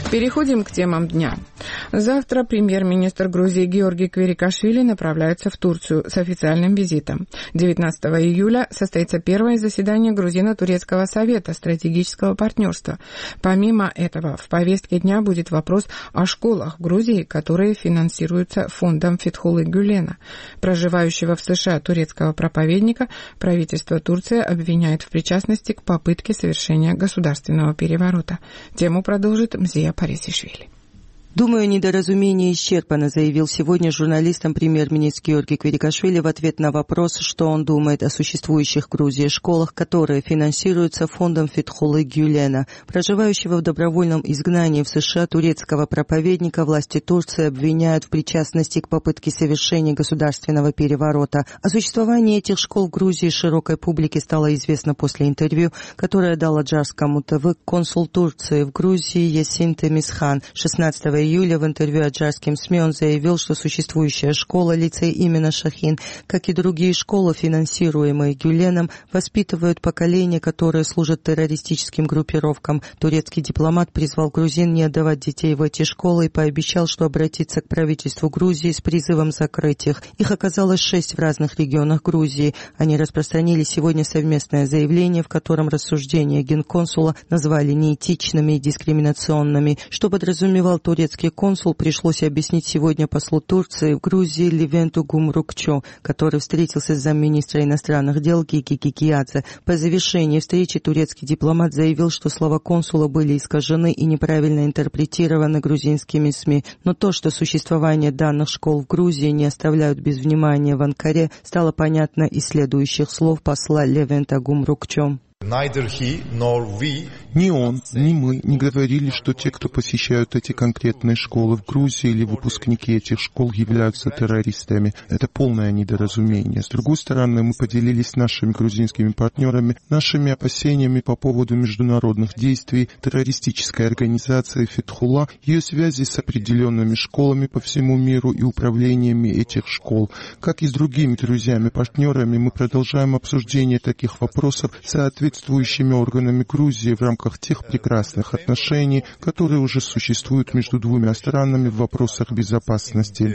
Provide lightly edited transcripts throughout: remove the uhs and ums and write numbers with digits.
Переходим к темам дня. Завтра премьер-министр Грузии Георгий Квирикашвили направляется в Турцию с официальным визитом. 19 июля состоится первое заседание Грузино-Турецкого совета стратегического партнерства. Помимо этого, в повестке дня будет вопрос о школах Грузии, которые финансируются фондом Фетхулы Гюлена. Проживающего в США турецкого проповедника правительство Турции обвиняет в причастности к попытке совершения государственного переворота. Тему продолжит Мзия Парисишвили. «Думаю, недоразумение исчерпано», заявил сегодня журналистам премьер-министр Георгий Квирикашвили в ответ на вопрос, что он думает о существующих в Грузии школах, которые финансируются фондом Фетхулы Гюлена. Проживающего в добровольном изгнании в США турецкого проповедника власти Турции обвиняют в причастности к попытке совершения государственного переворота. О существовании этих школ в Грузии широкой публике стало известно после интервью, которое дал Аджарскому ТВ консул Турции в Грузии Ясин Темисхан. 16 июля в интервью аджарским СМИ он заявил, что существующая школа, лицей имени Шахин, как и другие школы, финансируемые Гюленом, воспитывают поколения, которые служат террористическим группировкам. Турецкий дипломат призвал грузин не отдавать детей в эти школы и пообещал, что обратится к правительству Грузии с призывом закрыть их. Их оказалось 6 в разных регионах Грузии. Они распространили сегодня совместное заявление, в котором рассуждения генконсула назвали неэтичными и дискриминационными. Что подразумевал турецкий консул, пришлось объяснить сегодня послу Турции в Грузии Левенту Гумрукчу, который встретился с замминистра иностранных дел Гиги Гигиадзе. По завершении встречи турецкий дипломат заявил, что слова консула были искажены и неправильно интерпретированы грузинскими СМИ. Но то, что существование данных школ в Грузии не оставляют без внимания в Анкаре, стало понятно из следующих слов посла Левента Гумрукчу. Ни он, ни мы не говорили, что те, кто посещают эти конкретные школы в Грузии или выпускники этих школ, являются террористами. Это полное недоразумение. С другой стороны, мы поделились с нашими грузинскими партнерами нашими опасениями по поводу международных действий террористической организации Фетхула, ее связи с определенными школами по всему миру и управлениями этих школ. Как и с другими друзьями-партнерами, мы продолжаем обсуждение таких вопросов соответствующими органами Грузии в рамках тех прекрасных отношений, которые уже существуют между двумя странами в вопросах безопасности.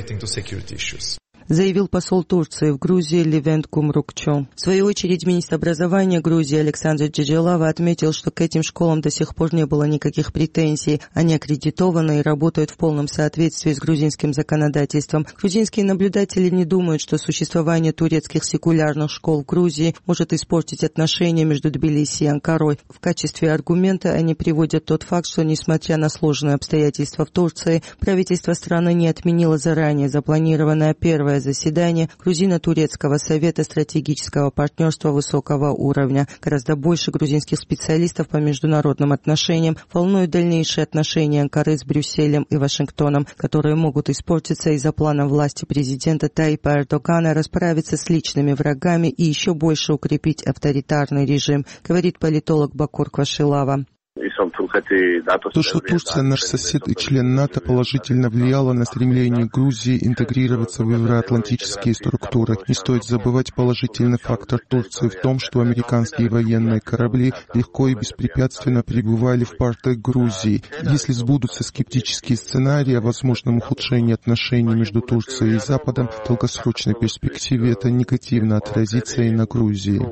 Заявил посол Турции в Грузии Левент Гумрукчу. В свою очередь, министр образования Грузии Александр Джиджелава отметил, что к этим школам до сих пор не было никаких претензий. Они аккредитованы и работают в полном соответствии с грузинским законодательством. Грузинские наблюдатели не думают, что существование турецких секулярных школ в Грузии может испортить отношения между Тбилиси и Анкарой. В качестве аргумента они приводят тот факт, что, несмотря на сложные обстоятельства в Турции, правительство страны не отменило заранее запланированное первое заседание Грузино-Турецкого совета стратегического партнерства высокого уровня. Гораздо больше грузинских специалистов по международным отношениям волнуют дальнейшие отношения Анкары с Брюсселем и Вашингтоном, которые могут испортиться из-за плана власти президента Тайипа Эрдогана расправиться с личными врагами и еще больше укрепить авторитарный режим, говорит политолог Бакур Квашилава. То, что Турция, наш сосед и член НАТО, положительно влияла на стремление Грузии интегрироваться в евроатлантические структуры. Не стоит забывать положительный фактор Турции в том, что американские военные корабли легко и беспрепятственно прибывали в порты Грузии. Если сбудутся скептические сценарии о возможном ухудшении отношений между Турцией и Западом, в долгосрочной перспективе это негативно отразится и на Грузии.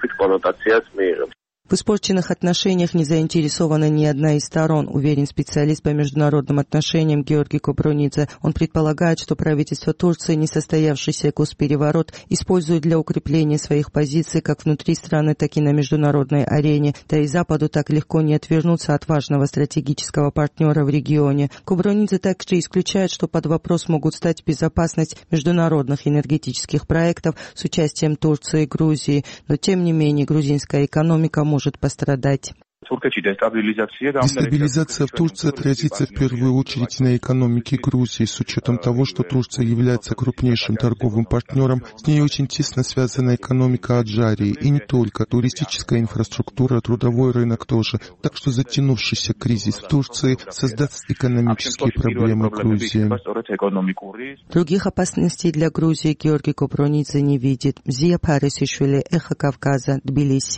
В испорченных отношениях не заинтересована ни одна из сторон, уверен специалист по международным отношениям Георгий Кобронидзе. Он предполагает, что правительство Турции несостоявшийся госпереворот использует для укрепления своих позиций как внутри страны, так и на международной арене. Да и Западу так легко не отвернуться от важного стратегического партнера в регионе. Кобронидзе также исключает, что под вопрос могут стать безопасность международных энергетических проектов с участием Турции и Грузии. Но тем не менее грузинская экономика может пострадать. Дестабилизация в Турции отразится в первую очередь на экономике Грузии, с учетом того, что Турция является крупнейшим торговым партнером, с ней очень тесно связана экономика Аджарии, и не только, туристическая инфраструктура, трудовой рынок тоже. Так что затянувшийся кризис в Турции создаст экономические проблемы Грузии. Других опасностей для Грузии Георгий Кобронидзе не видит. Мзия Парисишвили, Эхо Кавказа, Тбилиси.